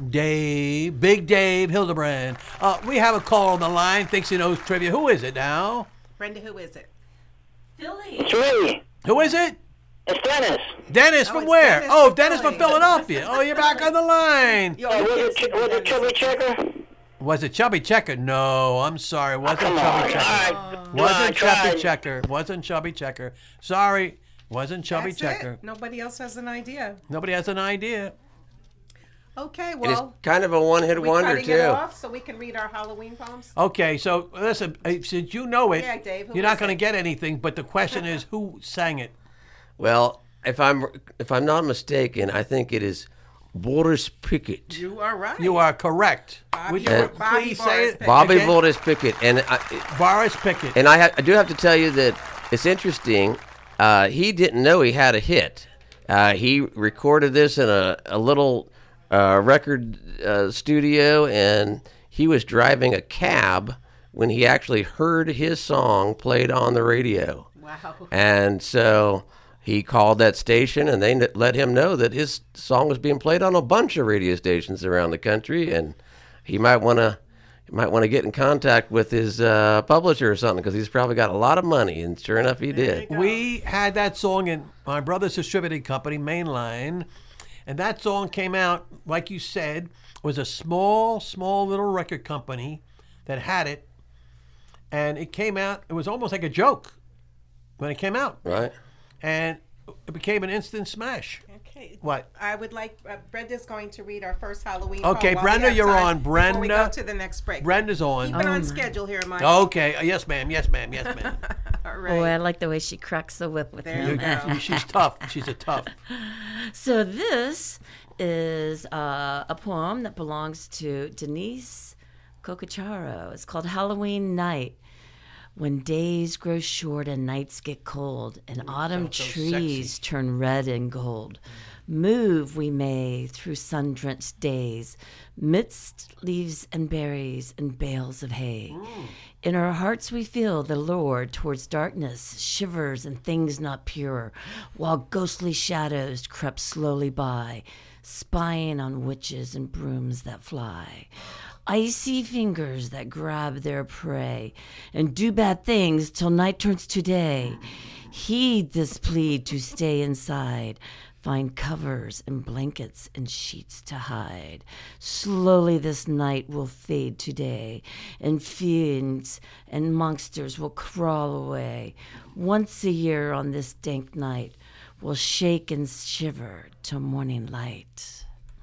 Dave, Big Dave Hildebrand. Uh, we have a call on the line, thinks he knows trivia. Who is it now? Brenda, who is it? Philly. It's me. Who is it? It's Dennis. Dennis Oh, from it's where? Dennis oh, from Dennis from Philly. Philadelphia. Oh, you're back on the line. Yo, Uh, you was can't it, see Ch- was it Dennis. Chubby Checker? Was it Chubby Checker? No, I'm sorry. Wasn't Come Chubby on. Checker. I, Wasn't I Chubby tried. Checker. Wasn't Chubby Checker. Sorry. Wasn't Chubby That's Checker. it. Nobody else has an idea. Nobody has an idea. Okay, And it's well, kind of a one-hit we wonder, cutting too. it off so we can read our Halloween poems. Okay, so listen, uh, since you know it, Yeah, Dave, who you're not is going to it? get anything, but the question is who sang it? Well, if I'm if I'm not mistaken, I think it is Boris Pickett. You are right. You are correct. Bobby- Would you Uh, Bobby please say Boris it? Pickett. Bobby again? Boris Pickett, and I, Boris Pickett. and I, ha- I do have to tell you that it's interesting. Uh, he didn't know he had a hit. Uh, he recorded this in a, a little uh, record uh, studio, and he was driving a cab when he actually heard his song played on the radio. Wow. And so he called that station, and they n- let him know that his song was being played on a bunch of radio stations around the country, and he might want to might want to get in contact with his uh, publisher or something, because he's probably got a lot of money, and sure enough, he did. We had that song in my brother's distributing company, Mainline, and that song came out, like you said, was a small, small little record company that had it, and it came out, it was almost like a joke when it came out. Right. And it became an instant smash. Okay. What? I would like, uh, Brenda's going to read our first Halloween Okay, poem while we Brenda, have you're time on. before Brenda. we go to the next break. Brenda's on. Keep it on schedule here, Mike. Okay, uh, yes, ma'am, yes, ma'am, yes, ma'am. All Oh, right. I like the way she cracks the whip with There him. you go. She's tough. She's a tough. So this is uh, a poem that belongs to Denise Cocacharo. It's called Halloween Night. When days grow short and nights get cold, and autumn so trees sexy. turn red and gold, move we may through sun-drenched days, midst leaves and berries and bales of hay. In our hearts we feel the lure towards darkness, shivers and things not pure, while ghostly shadows creep slowly by, spying on witches and brooms that fly. Icy fingers that grab their prey and do bad things till night turns to day. Heed this plea to stay inside. Find covers and blankets and sheets to hide. Slowly this night will fade to day, and fiends and monsters will crawl away. Once a year on this dank night, we'll shake and shiver till morning light.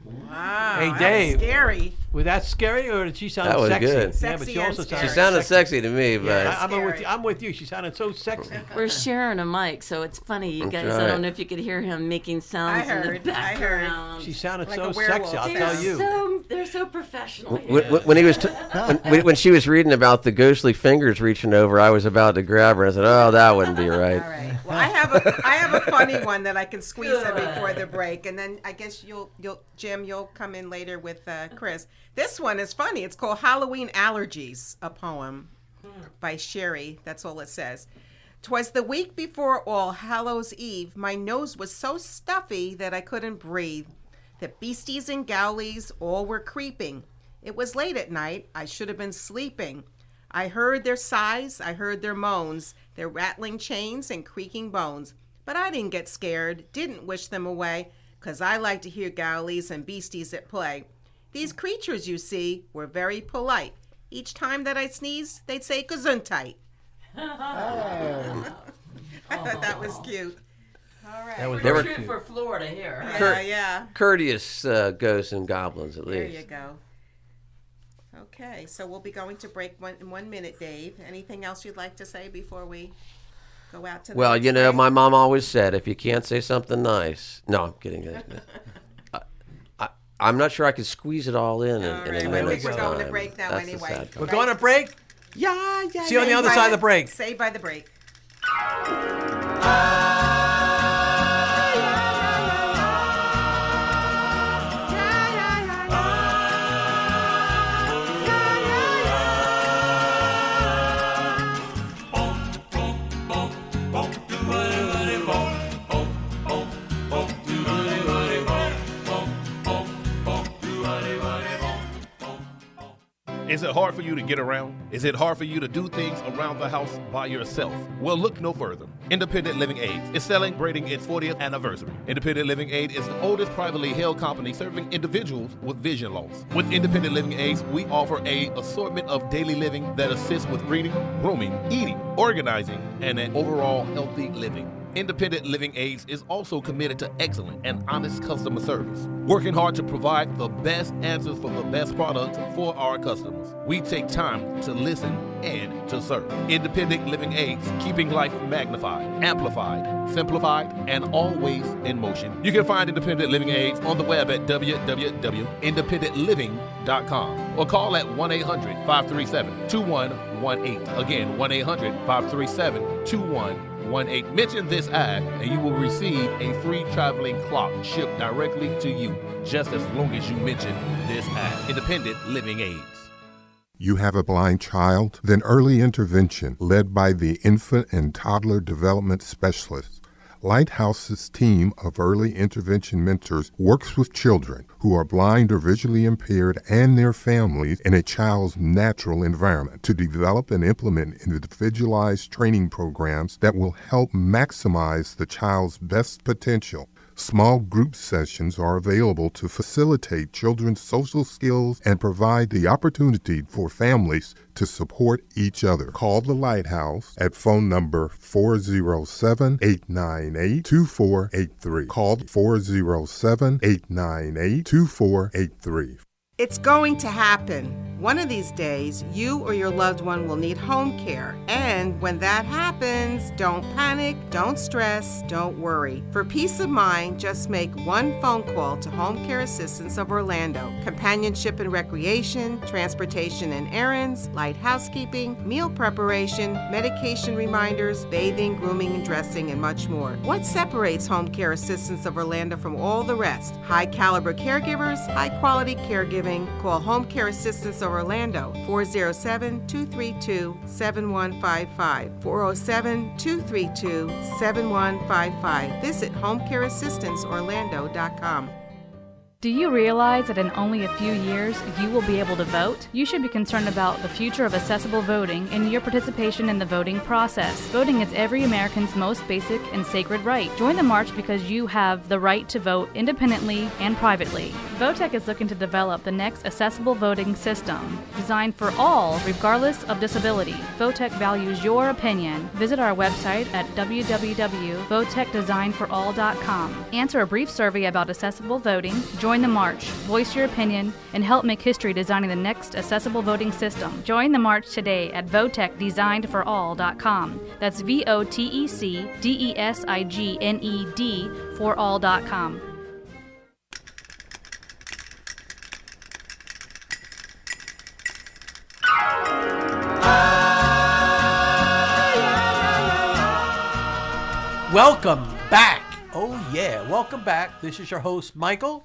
Wow. Hey, that Dave. was scary. Was that scary, or did she sound That was sexy? good. Yeah, but Sexy she and also scary. She sounded sounded sexy to me, but Yeah, I, I'm Scary. with you. I'm with you. She sounded so sexy. We're sharing a mic, so it's funny, you That's guys. I right. don't know if you could hear him making sounds I in heard, the I heard. background. She sounded Like so a werewolf. sexy. I'll They're tell you. so they're so professional. when, when- when he was t- when, when she was reading about the ghostly fingers reaching over, I was about to grab her. I said, "Oh, that wouldn't be right." All right. Well, I have a I have a funny one that I can squeeze in before the break, and then I guess you'll you'll Jim you'll come in later with uh, Chris. This one is funny. It's called Halloween Allergies, a poem by Sherry. That's all it says. 'Twas the week before All Hallows Eve. My nose was so stuffy that I couldn't breathe. The beasties and gowlies all were creeping. It was late at night. I should have been sleeping. I heard their sighs, I heard their moans, their rattling chains and creaking bones. But I didn't get scared, didn't wish them away, 'cause I like to hear gowlies and beasties at play. These creatures, you see, were very polite. Each time that I sneezed, they'd say gesundheit. I thought that was cute. All right. That was They were very True cute. for Florida here. Yeah, Cur- yeah. Courteous uh, ghosts and goblins, at There least. you go. Okay, so we'll be going to break one, in one minute, Dave. Anything else you'd like to say before we go out to the Well, next you know, break? my mom always said, if you can't say something nice, no, I'm kidding. I, I, I'm not sure I could squeeze it all in in, All in right, a well, minute's we're going to time. break now That's the anyway. sad part. We're going to break. Yeah, yeah. See you on the other side of the break. Say by the break. Is it hard for you to get around? Is it hard for you to do things around the house by yourself? Well, look no further. Independent Living Aids is celebrating its fortieth anniversary. Independent Living Aid is the oldest privately held company serving individuals with vision loss. With Independent Living Aids, we offer a assortment of daily living that assists with reading, grooming, eating, organizing, and an overall healthy living. Independent Living Aids is also committed to excellent and honest customer service, working hard to provide the best answers for the best products for our customers. We take time to listen and to serve. Independent Living Aids, keeping life magnified, amplified, simplified, and always in motion. You can find Independent Living Aids on the web at w w w dot independent living dot com or call at one eight hundred, five three seven, two one one eight. Again, one eight hundred, five three seven, two one one eight. Mention this ad and you will receive a free traveling clock shipped directly to you, just as long as you mention this ad. Independent Living Aids. You have a blind child? Then early intervention, led by the Infant and Toddler Development Specialist. Lighthouse's team of early intervention mentors works with children who are blind or visually impaired and their families in a child's natural environment to develop and implement individualized training programs that will help maximize the child's best potential. Small group sessions are available to facilitate children's social skills and provide the opportunity for families to support each other. Call the Lighthouse at phone number four oh seven, eight nine eight, two four eight three. Call four oh seven, eight nine eight, two four eight three. It's going to happen. One of these days, you or your loved one will need home care. And when that happens, don't panic, don't stress, don't worry. For peace of mind, just make one phone call to Home Care Assistance of Orlando. Companionship and recreation, transportation and errands, light housekeeping, meal preparation, medication reminders, bathing, grooming and dressing, and much more. What separates Home Care Assistance of Orlando from all the rest? High caliber caregivers, high quality caregiving. Call Home Care Assistance of Orlando, four oh seven, two three two, seven one five five, four oh seven, two three two, seven one five five. Visit home care assistance orlando dot com. Do you realize that in only a few years you will be able to vote? You should be concerned about the future of accessible voting and your participation in the voting process. Voting is every American's most basic and sacred right. Join the march because you have the right to vote independently and privately. Votech is looking to develop the next accessible voting system, designed for all regardless of disability. Votech values your opinion. Visit our website at w w w dot votech design for all dot com. Answer a brief survey about accessible voting. Join the march, voice your opinion, and help make history designing the next accessible voting system. Join the march today at votech designed for all dot com. That's V O T E C D E S I G N E D for all dot com. Welcome back. Oh, yeah. Welcome back. This is your host, Michael.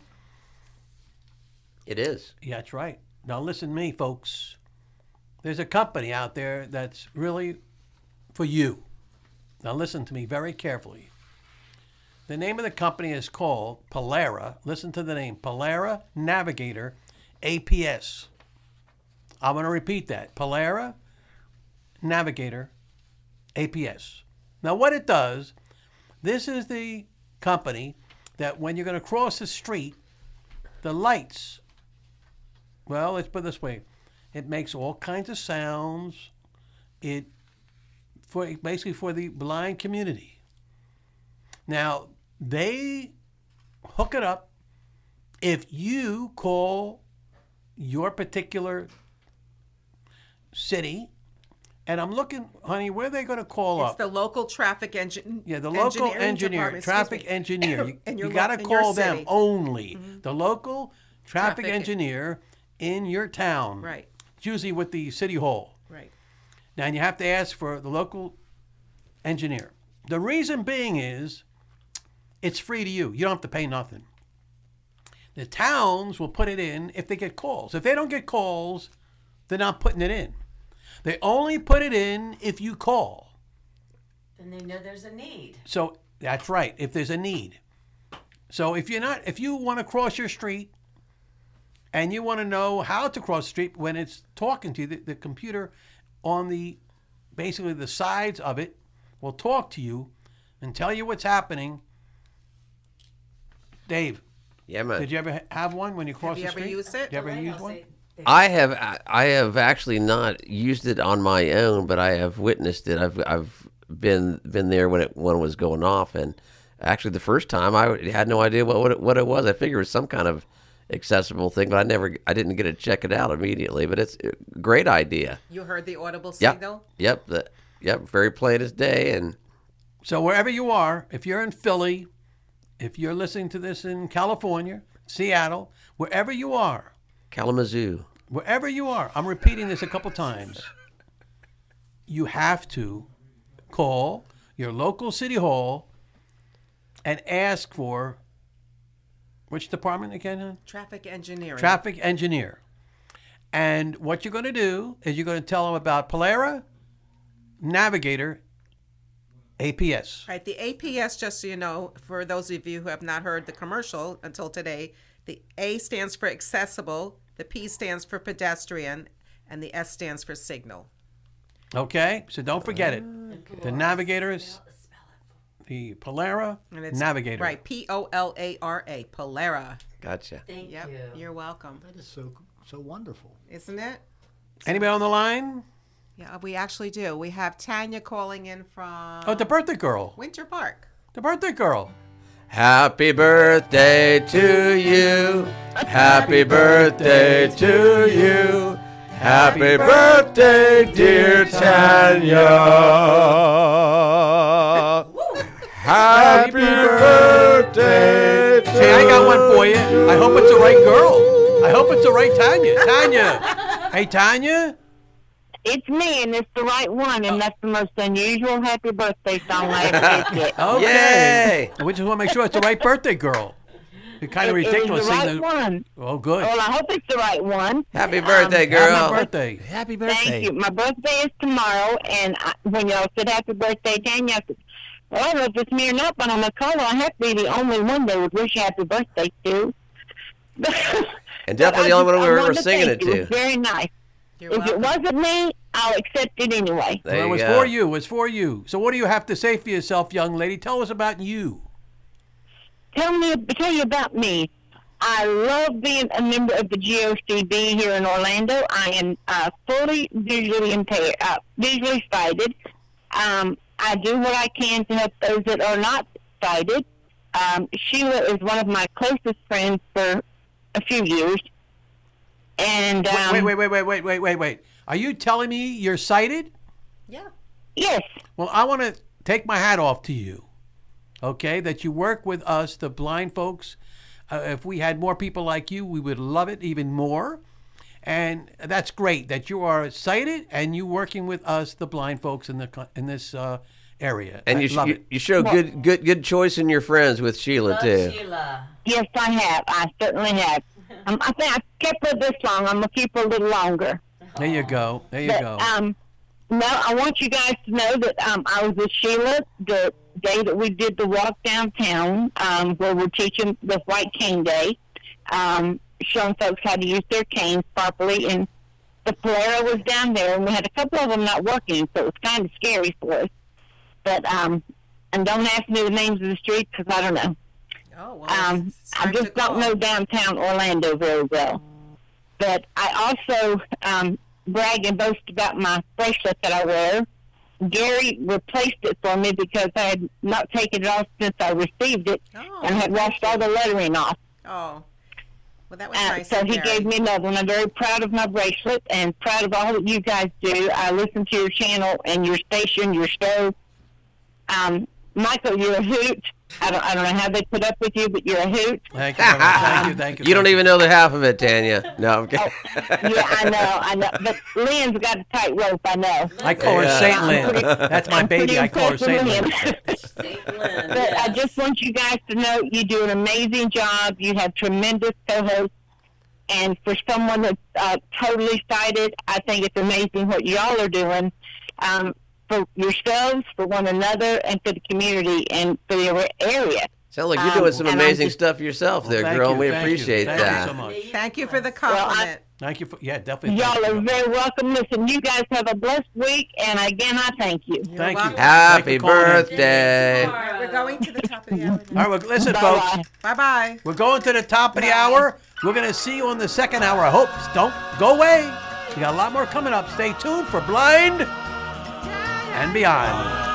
It is. Yeah, that's right. Now, listen to me, folks. There's a company out there that's really for you. Now, listen to me very carefully. The name of the company is called Polara. Listen to the name. Polara Navigator A P S. I'm going to repeat that. Polara Navigator A P S. Now, what it does, this is the company that when you're going to cross the street, the lights, well, let's put it this way. It makes all kinds of sounds. It for basically for the blind community. Now, they hook it up if you call your particular city. And I'm looking, honey, where are they going to call It's up? the local traffic engine. Yeah, the local engineering engineer, department, traffic excuse me. engineer. You, In your you lo- got to in your call them city. only. Mhm. The local traffic, Traffic- engineer in your town. Right. It's usually with the city hall. Right. Now, and you have to ask for the local engineer. The reason being is it's free to you. You don't have to pay nothing. The towns will put it in if they get calls. If they don't get calls, they're not putting it in. They only put it in if you call. Then they know there's a need. So that's right, if there's a need. So if you're not, if you want to cross your street, and you want to know how to cross the street when it's talking to you, the, the computer on the, basically the sides of it will talk to you and tell you what's happening. Dave. Yeah, man. Did you ever ha- have one when you cross Have you the ever street? used it? Did you ever use one? I have I have actually not used it on my own, but I have witnessed it. I've I've been been there when it when it was going off, and actually the first time I had no idea what what it, what it was. I figured it was some kind of accessible thing, but I never I didn't get to check it out immediately. But it's a great idea. You heard the audible Yep. signal? Yep. The, yep. Very plain as day. And So wherever you are, if you're in Philly, if you're listening to this in California, Seattle, wherever you are, Kalamazoo. wherever you are, I'm repeating this a couple times, you have to call your local city hall and ask for, which department again, hon? Traffic engineering. Traffic engineer. And what you're going to do is you're going to tell them about Polera, Navigator, A P S. Right, the A P S, just so you know, for those of you who have not heard the commercial until today, the A stands for accessible, the P stands for pedestrian, and the S stands for signal. Okay, so don't forget it. The Navigator is the Polera And it's Navigator. Right, P O L A R A, Polera. Gotcha. Thank yep, you. You're welcome. That is so so wonderful. Isn't it? Anybody on the line? Yeah, we actually do. We have Tanya calling in from Oh, the birthday girl. Winter Park. The birthday girl. Happy birthday to you. Happy birthday to you. Happy birthday, dear Tanya. Happy birthday to Hey, I got one for you. I hope it's the right girl. I hope it's the right Tanya. Tanya. Hey, Tanya. It's me, and it's the right one, and that's the most unusual happy birthday song I ever did get. Okay. We just want to make sure it's the right birthday girl. It's kind of It- ridiculous. It is the saying right that- one. Oh, good. Well, I hope it's the right one. Happy birthday, Um, girl. Happy birthday. Happy Thank you. My birthday is tomorrow, and I, when y'all said happy birthday, Tanya, I said, well, I don't know if it's me or not, but on the caller, I have to be the only one that would wish you happy birthday to. And definitely the only one we were ever singing it It to. was very nice. You're if it welcome. wasn't me, I'll accept it anyway. There Well, it you was go. for you. It was for you. So what do you have to say for yourself, young lady? Tell us about you. Tell me, tell you about me. I love being a member of the G O C B here in Orlando. I am uh, fully visually impaired, uh, visually sighted. Um, I do what I can to help those that are not sighted. Um, Sheila is one of my closest friends for a few years. And um, Wait, wait, wait, wait, wait, wait, wait, wait. Are you telling me you're sighted? Yeah. Yes. Well, I want to take my hat off to you, okay, that you work with us, the blind folks. Uh, if we had more people like you, we would love it even more. And that's great that you are sighted and you working with us, the blind folks in the co- in this uh, area. And I you, sh- love you, it. you show good good good choice in your friends with Sheila, too. Yes, I have. I certainly have. Um, I think I kept her this long. I'm going to keep her a little longer. There you go. There you But, go. Um, no, I want you guys to know that um, I was with Sheila the day that we did the walk downtown, um, where we're teaching the White Cane Day, um, showing folks how to use their canes properly. And the Polera was down there, and we had a couple of them not working, so it was kind of scary for us. But um, and don't ask me the names of the streets because I don't know. Oh, well, Um, it's I time to just don't call. know downtown Orlando very well. But I also um, brag and boast about my bracelet that I wear. Gary replaced it for me because I had not taken it off since I received it Oh, and had washed all the lettering off. Oh, well, that was Uh, nice. so of he Gary. gave me another one. I'm very proud of my bracelet and proud of all that you guys do. I listen to your channel and your station, your show. Um, Michael, you're a hoot. I don't, I don't know how they put up with you, but you're a hoot. Thank you. Thank you. Thank you. You don't even know the half of it, Tanya. No, I'm kidding. Yeah, I know, I know. But Lynn's got a tight rope, I know. I call her Yeah. Saint I'm Lynn. pretty- That's my I'm baby. pretty I call her impressed Saint with Lynn. Lynn. But I just want you guys to know you do an amazing job. You have tremendous co-hosts. And for someone that's uh, totally sighted, I think it's amazing what y'all are doing um, for yourselves, for one another, and for the community and for the area. Sound like you're Um, doing some and I'm amazing just- stuff yourself there, thank girl. you, and we thank you, appreciate thank you that. so much. Thank you for the compliment. Thank you for yeah, definitely. Y'all thank are you. very welcome. Listen, you guys have a blessed week, and again, I thank you. Thank you. Happy Thank you for calling in. birthday. We're going to the top of the hour. All right, well, listen, folks. Bye bye. We're going to the top of the hour. We're going to see you on the second hour. I hope. Don't go away. We got a lot more coming up. Stay tuned for Blind and Beyond.